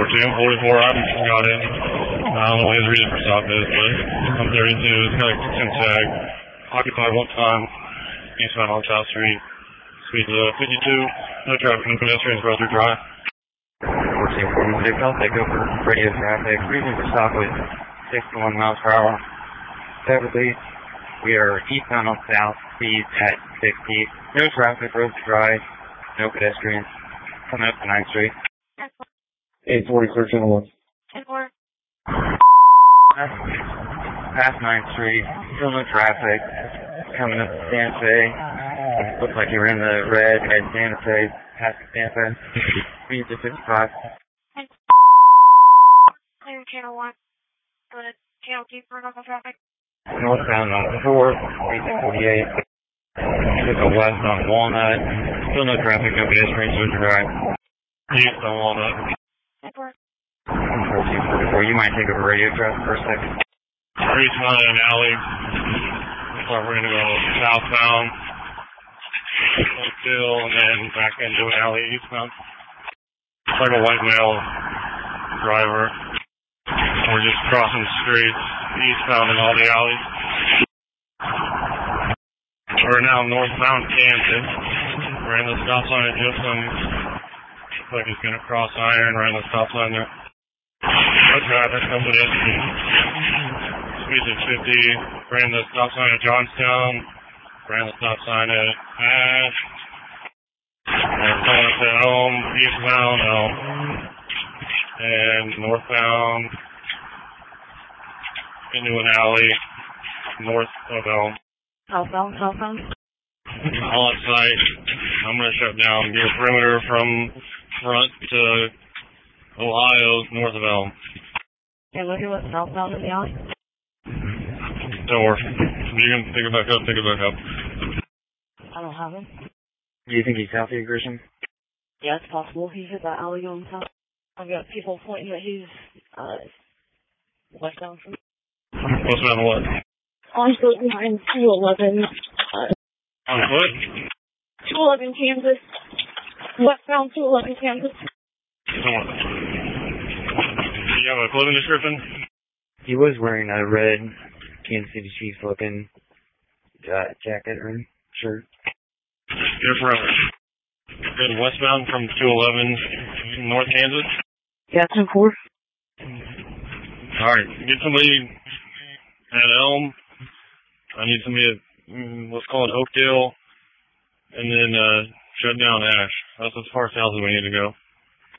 1044, I got in. I don't know what his reason for stop is, but I'm 32, it's got a 10 tag. Occupied one time, eastbound on South Street. Speed 52, no traffic, no pedestrians, roads are dry. 1446, I'll take over radio traffic. Reason for stop was 61 miles per hour. Beverly, we are eastbound on South, speed at 60. No traffic, roads dry, no pedestrians. Coming up to 9th Street. 840, clear channel 1. 10-4. Past 9th Street, still no traffic. Coming up to Santa Fe. Looks like you were in the red at Santa Fe, past Santa Fe. Speed to 55. Clear channel 1. Go to channel 2 for local traffic. Northbound on 4, 1848. Took a west on Walnut. Still no traffic, no pedestrians, so it's right. East on Walnut. 10-4. 1444, you might take over radio traffic for a second. Street's not in an alley. Looks like we're going to go southbound. Still, and then back into an alley eastbound. It's like a white male driver. We're just crossing the streets eastbound in all the alleys. We're now northbound Kansas. We're in the stop sign at Gibson. Looks like he's going to cross iron right in the stop sign there. No traffic, no pedestrians. Speed at 50. We're in the stop sign at Johnstown. Ran the stop sign at Ash. And coming up to Elm, eastbound Elm. And northbound into an alley north of Elm. Southbound. All at sight. I'm going to shut down. Be a perimeter from front to Ohio north of Elm. And look at what's southbound in the alley. Don't worry. You can pick it back up. I don't have him. Do you think he's healthy, Christian? Yeah, it's possible. He hit that alley going south. I've got people pointing that he's westbound from. Westbound what? On foot behind 211. On foot? 211 Kansas. Westbound 211 Kansas. Do you have a clothing description? He was wearing a red Kansas City Chiefs looking jacket or shirt. Different. Good westbound from 211 North Kansas? Yeah, 10-4. Alright, get somebody at Elm. I need somebody at, let's call it Oakdale. And then shut down Ash. That's as far south as we need to go.